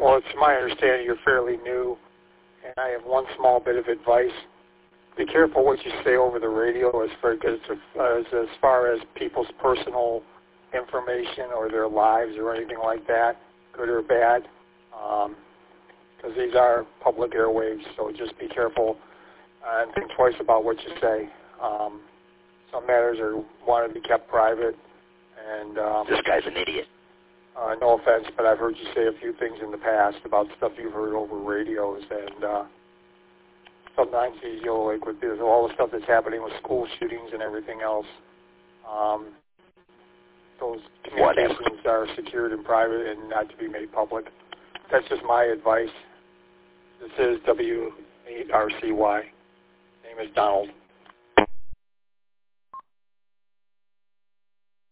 Well, it's my understanding you're fairly new, and I have one small bit of advice. Be careful what you say over the radio as far as people's personal information or their lives or anything like that, good or bad, because these are public airwaves, so just be careful and think twice about what you say. Some matters want to be kept private. And this guy's an idiot. No offense, but I've heard you say a few things in the past about stuff you've heard over radios, and sometimes like with all the stuff that's happening with school shootings and everything else, those communications are secured and private and not to be made public. That's just my advice. This is W8RCY. Name is Donald.